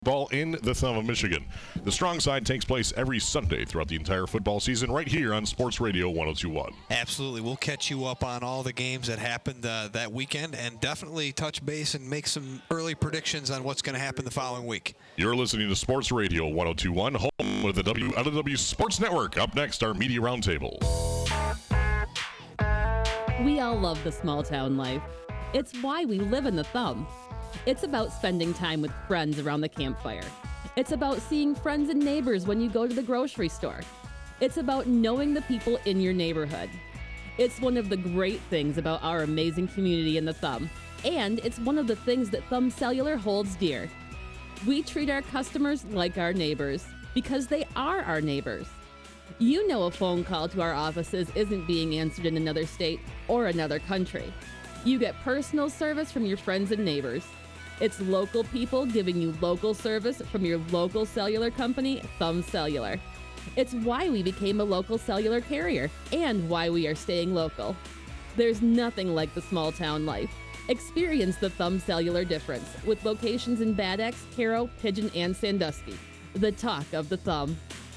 Ball in the Thumb of Michigan. The Strong Side takes place every Sunday throughout the entire football season right here on Sports Radio 102.1. Absolutely. We'll catch you up on all the games that happened that weekend and definitely touch base and make some early predictions on what's going to happen the following week. You're listening to Sports Radio 102.1, home with the WLW Sports Network. Up next, our Media Roundtable. We all love the small town life. It's why we live in the Thumb. It's about spending time with friends around the campfire. It's about seeing friends and neighbors when you go to the grocery store. It's about knowing the people in your neighborhood. It's one of the great things about our amazing community in the Thumb, and it's one of the things that Thumb Cellular holds dear. We treat our customers like our neighbors because they are our neighbors. You know a phone call to our offices isn't being answered in another state or another country. You get personal service from your friends and neighbors. It's local people giving you local service from your local cellular company, Thumb Cellular. It's why we became a local cellular carrier and why we are staying local. There's nothing like the small town life. Experience the Thumb Cellular difference with locations in Bad Axe, Caro, Pigeon, and Sandusky. The talk of the Thumb.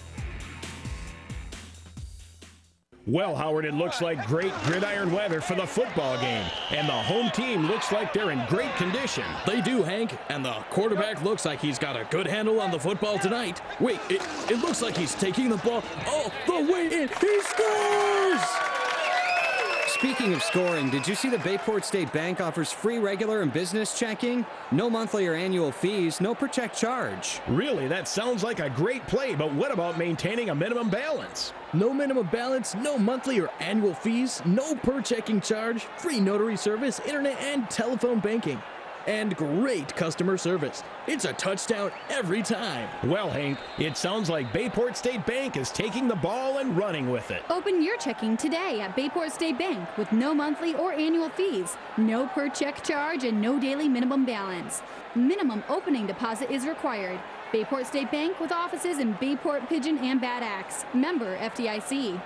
Well, Howard, it looks like great gridiron weather for the football game, and the home team looks like they're in great condition. They do, Hank, and the quarterback looks like he's got a good handle on the football tonight. Wait, it looks like he's taking the ball all the way in. He scores! Speaking of scoring, did you see that Bayport State Bank offers free regular and business checking? No monthly or annual fees, no per check charge. Really, that sounds like a great play, but what about maintaining a minimum balance? No minimum balance, no monthly or annual fees, no per checking charge, free notary service, internet and telephone banking, and great customer service. It's a touchdown every time. Well, Hank, it sounds like Bayport State Bank is taking the ball and running with it. Open your checking today at Bayport State Bank with no monthly or annual fees, no per check charge, and no daily minimum balance. Minimum opening deposit is required. Bayport State Bank with offices in Bayport, Pigeon, and Bad Axe. Member FDIC.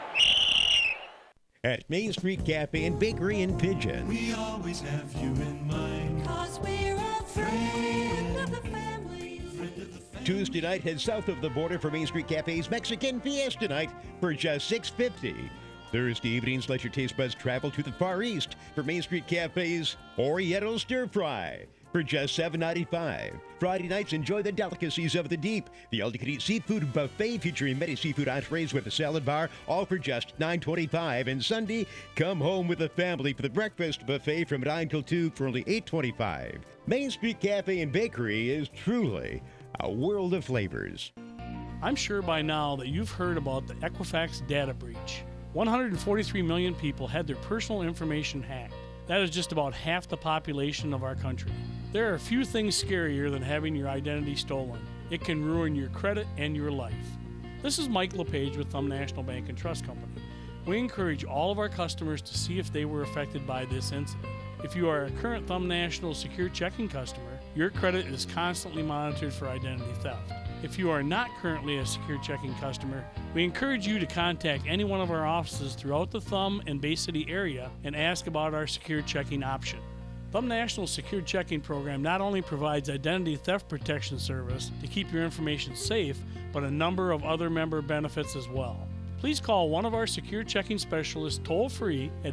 At Main Street Cafe and Bakery in Pigeon. We always have you in mind. 'Cause we're a friend of the family. Tuesday night, head south of the border for Main Street Cafe's Mexican Fiesta Night for just $6.50. Thursday evenings, let your taste buds travel to the Far East for Main Street Cafe's Oriental Stir Fry for just $7.95. Friday nights, enjoy the delicacies of the deep. The all-you-can-eat seafood buffet featuring many seafood entrees with a salad bar, all for just $9.25. And Sunday, come home with the family for the breakfast buffet from 9 till 2 for only $8.25. Main Street Cafe and Bakery is truly a world of flavors. I'm sure by now that you've heard about the Equifax data breach. 143 million people had their personal information hacked. That is just about half the population of our country. There are a few things scarier than having your identity stolen. It can ruin your credit and your life. This is Mike LePage with Thumb National Bank and Trust Company. We encourage all of our customers to see if they were affected by this incident. If you are a current Thumb National secure checking customer, your credit is constantly monitored for identity theft. If you are not currently a secure checking customer, we encourage you to contact any one of our offices throughout the Thumb and Bay City area and ask about our secure checking option. Thumb National's secure checking program not only provides identity theft protection service to keep your information safe, but a number of other member benefits as well. Please call one of our secure checking specialists toll-free at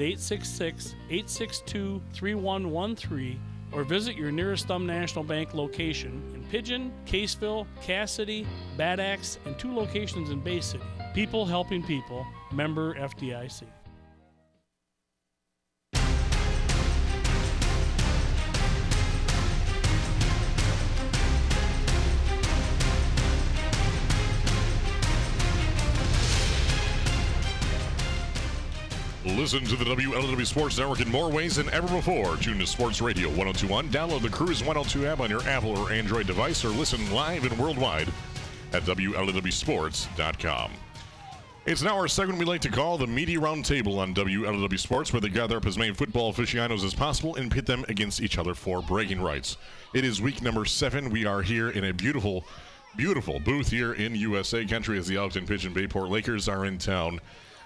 866-862-3113 or visit your nearest Thumb National Bank location in Pigeon, Caseville, Cassidy, Bad Axe, and 2 locations in Bay City. People helping people. Member FDIC. Listen to the WLW Sports Network in more ways than ever before. Tune to Sports Radio 102.1. Download the Cruise 102 app on your Apple or Android device or listen live and worldwide at WLWSports.com. It's now our segment we like to call the Media Roundtable on WLW Sports, where they gather up as many football aficionados as possible and pit them against each other for bragging rights. It is week number 7. We are here in a beautiful, beautiful booth here in USA country as the Elkton Pigeon Bayport Lakers are in town.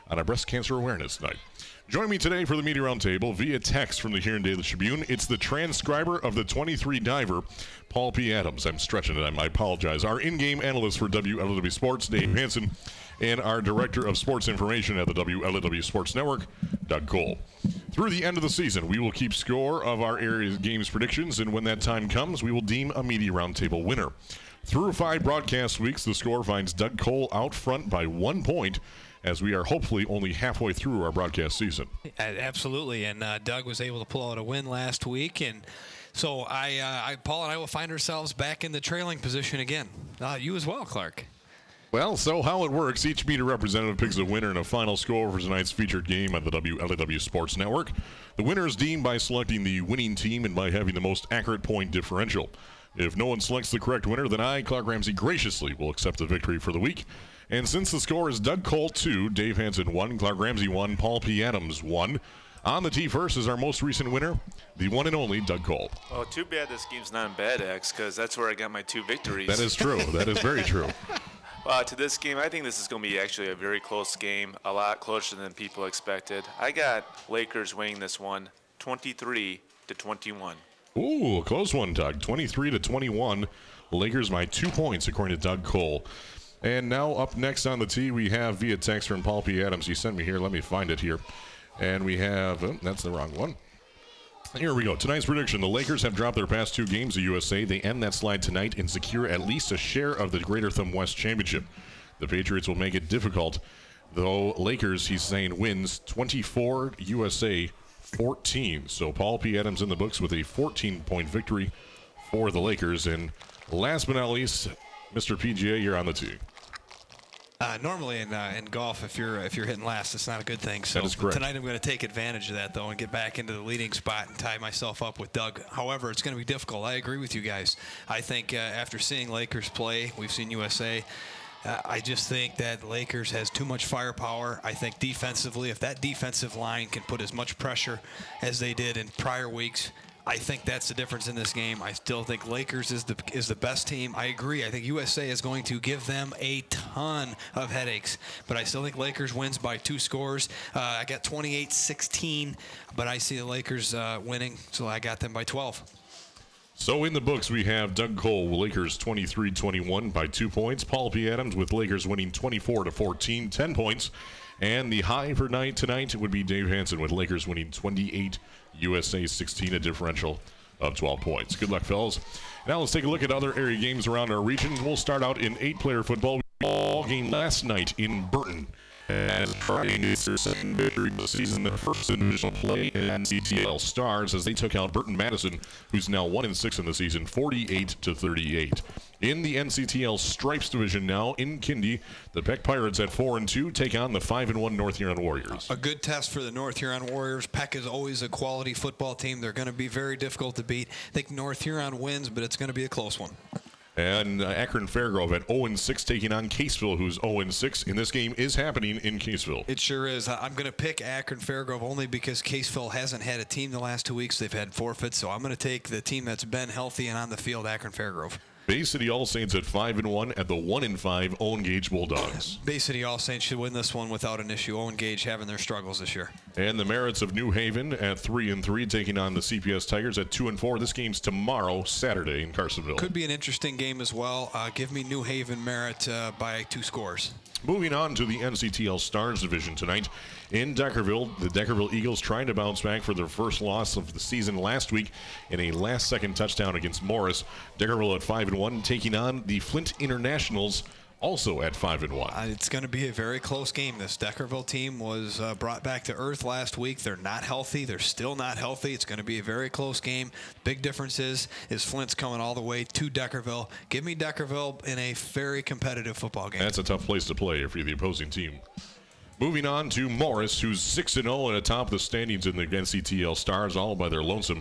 on a breast cancer awareness night. Join me today for the Media Roundtable via text from the Huron Daily Tribune. It's the transcriber of the 23 diver, Paul P. Adams. I'm stretching it. I apologize. Our in-game analyst for WLW Sports, Dave Hansen, and our director of sports information at the WLW Sports Network, Doug Cole. Through the end of the season, we will keep score of our area games predictions, and when that time comes, we will deem a Media Roundtable winner. Through 5 broadcast weeks, the score finds Doug Cole out front by 1 point, as we are hopefully only halfway through our broadcast season. Absolutely, and Doug was able to pull out a win last week, and so Paul and I will find ourselves back in the trailing position again. You as well, Clark. Well, so how it works, each media representative picks a winner and a final score for tonight's featured game on the WLW Sports Network. The winner is deemed by selecting the winning team and by having the most accurate point differential. If no one selects the correct winner, then I, Clark Ramsey, graciously will accept the victory for the week. And since the score is Doug Cole 2, Dave Hansen 1, Clark Ramsey 1, Paul P. Adams 1, on the tee first is our most recent winner, the one and only Doug Cole. Oh, too bad this game's not in Bad Axe, because that's where I got my 2 victories. That is true. That is very true. To this game, I think this is going to be actually a very close game, a lot closer than people expected. I got Lakers winning this one 23-21. Ooh, a close one, Doug. 23-21. Lakers by 2 points, according to Doug Cole. And now up next on the tee, we have via text from Paul P. Adams. He sent me here. Let me find it here. And we have, that's the wrong one. Here we go. Tonight's prediction. The Lakers have dropped their past 2 games at USA. They end that slide tonight and secure at least a share of the Greater Thumb West Championship. The Patriots will make it difficult, though Lakers, he's saying, wins 24, USA 14. So Paul P. Adams in the books with a 14-point victory for the Lakers. And last but not least, Mr. PGA, you're on the tee. Normally in golf, if you're hitting last, it's not a good thing. So that is correct. Tonight I'm going to take advantage of that, though, and get back into the leading spot and tie myself up with Doug. However, it's going to be difficult. I agree with you guys. I think after seeing Lakers play, we've seen USA. I just think that Lakers has too much firepower. I think defensively, if that defensive line can put as much pressure as they did in prior weeks, I think that's the difference in this game. I still think Lakers is the best team. I agree. I think USA is going to give them a ton of headaches, but I still think Lakers wins by 2 scores. I got 28-16, but I see the Lakers winning, so I got them by 12. So in the books, we have Doug Cole, Lakers 23-21 by 2 points. Paul P. Adams with Lakers winning 24-14, 10 points. And the high for tonight would be Dave Hansen with Lakers winning 28, USA 16, a differential of 12 points. Good luck, fellas. Now let's take a look at other area games around our region. We'll start out in 8-player football. Ball game last night in Burton. As Friday needs their second victory of the season, their first in divisional play in NCTL Stars as they took out Burton Madison, who's now 1-6 in the season, 48-38. In the NCTL Stripes division now in Kindy, the Peck Pirates at 4-2 take on the 5-1 North Huron Warriors. A good test for the North Huron Warriors. Peck is always a quality football team. They're going to be very difficult to beat. I think North Huron wins, but it's going to be a close one. And Akron Fairgrove at 0-6 taking on Caseville, who's 0-6. And this game is happening in Caseville. It sure is. I'm going to pick Akron Fairgrove only because Caseville hasn't had a team the last 2 weeks. They've had forfeits, so I'm going to take the team that's been healthy and on the field, Akron Fairgrove. Bay City All Saints at 5-1 at the 1-5 Owen Gage Bulldogs. Bay City All Saints should win this one without an issue. Owen Gage having their struggles this year. And the Merits of New Haven at 3-3 taking on the CPS Tigers at 2-4. This game's tomorrow, Saturday in Carsonville. Could be an interesting game as well. Give me New Haven Merit by 2 scores. Moving on to the NCTL Stars division tonight in Deckerville. The Deckerville Eagles trying to bounce back for their first loss of the season last week in a last-second touchdown against Morris. Deckerville at 5-1 taking on the Flint Internationals, also at 5-1. It's going to be a very close game. This Deckerville team was brought back to earth last week. They're not healthy. They're still not healthy. It's going to be a very close game. Big difference is Flint's coming all the way to Deckerville. Give me Deckerville in a very competitive football game. That's a tough place to play if you're the opposing team. Moving on to Morris, who's 6-0 and atop the standings in the NCTL Stars, all by their lonesome.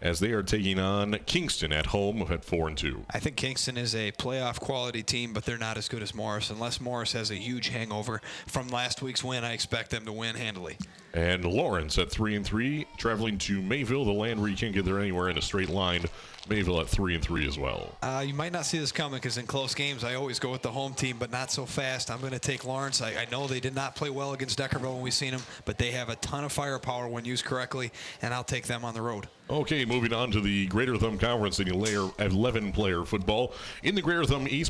as they are taking on Kingston at home at 4-2. I think Kingston is a playoff quality team, but they're not as good as Morris. Unless Morris has a huge hangover from last week's win, I expect them to win handily. And Lawrence at 3-3, traveling to Mayville, the land where you can't get there anywhere in a straight line. Mayville at 3-3 as well. You might not see this coming because in close games, I always go with the home team, but not so fast. I'm going to take Lawrence. I know they did not play well against Deckerville when we've seen them, but they have a ton of firepower when used correctly, and I'll take them on the road. Okay, moving on to the Greater Thumb Conference in 11-player football. In the Greater Thumb East,